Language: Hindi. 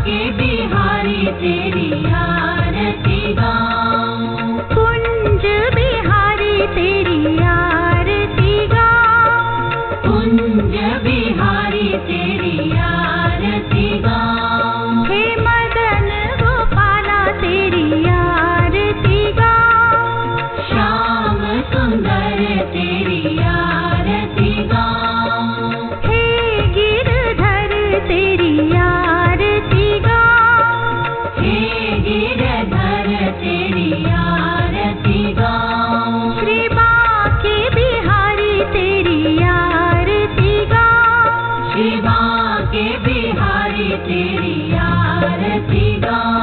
के बिहारी तेरी आरती गाऊं, कुंज बिहारी तेरी आरती गाऊं, कुंज बिहारी तेरी आरती गाऊं, हे मदन गोपाला तेरी आरती गाऊं, श्याम सुंदर तेरी आरती गाऊं, हे गिरधर तेरी आरती गाऊं, हे गिरधर तेरी आरती गाऊं, श्री बांके बिहारी तेरी आरती गाऊं, श्री बांके बिहारी तेरी आरती गाऊं।